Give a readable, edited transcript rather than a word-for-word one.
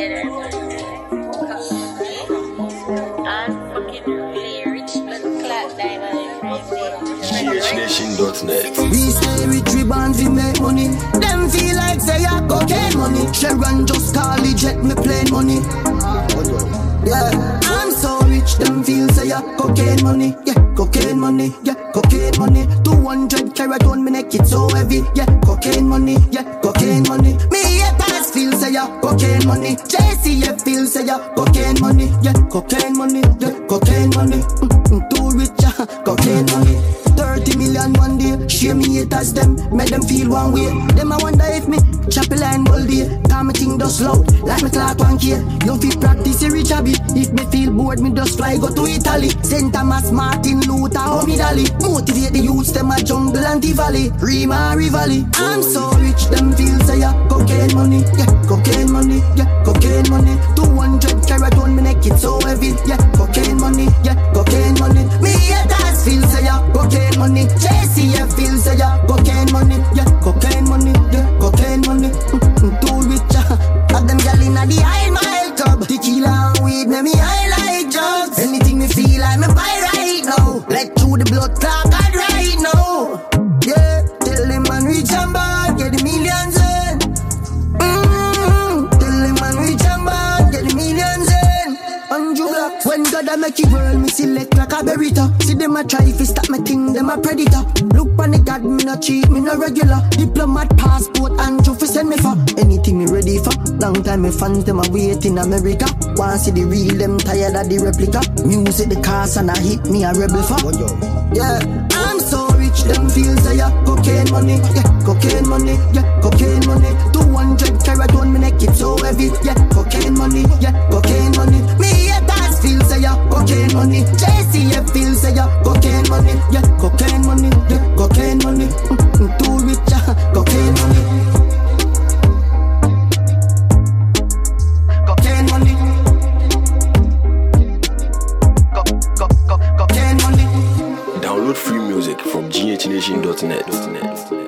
GHNation.net. We stay rich, we born we make money. Them feel like say I cocaine money. Sharon just call it jet me plain money. Yeah, I'm so rich, them feel say I cocaine money. Yeah, cocaine money, yeah, cocaine money. 200 carat on me neck, it's so heavy. Yeah, cocaine money, yeah, cocaine money. Me a pass feel say I cocaine money. JCF feel say I cocaine money. Yeah, cocaine money, yeah, cocaine money. Too rich, cocaine money. 30 million one day, share me haters them, make them feel one way. Them I wonder if me chop a line all day. Time me think just loud, like me clock 1K. You fi practice a rich habit. If me feel bored, me just fly go to Italy. St. Thomas, Martin Luther, Omidali. Motivate the youths, them a jungle and the valley. Rima, Rivali. I'm so rich, them feel say ya cocaine money. Yeah, cocaine money, yeah, cocaine money. 200 carat on me neck, it's so heavy. Yeah, cocaine money, yeah, cocaine money. Me haters feel say ya cocaine money. JCF feels say ya cocaine money. Yeah, cocaine money, yeah, cocaine money. Too rich, have them gal inna the high mile club. Tequila and weed, make me high like drugs. Anything me feel like me buy right now. Let through the blood clot God right now. Yeah, tell them man reach and bad, get the millions in. Tell them man reach and bad, get the millions in. 100 blocks. When God a make it world, me select like a berita. See them a try if stop me thing, them a predator. Look on the God, me no cheat, me no regular. Diplomat, passport, and you fi send me for anything me ready for. Long time me fans them a wait in America. Want see the real, them tired of the replica. Music the cars and I hit me a rebel for. Yeah, I'm so rich, them feels say ya cocaine money. Yeah, cocaine money, yeah, cocaine money. 200 carat on me neck, it's so heavy. Yeah, cocaine money, yeah, cocaine money. Me haters feel say ya cocaine money. JCF feel say ya cocaine money. Yeah, cocaine money, yeah, cocaine money. Too rich, cocaine money. Cocaine money. Cocaine money. Download free music from GHNation.net.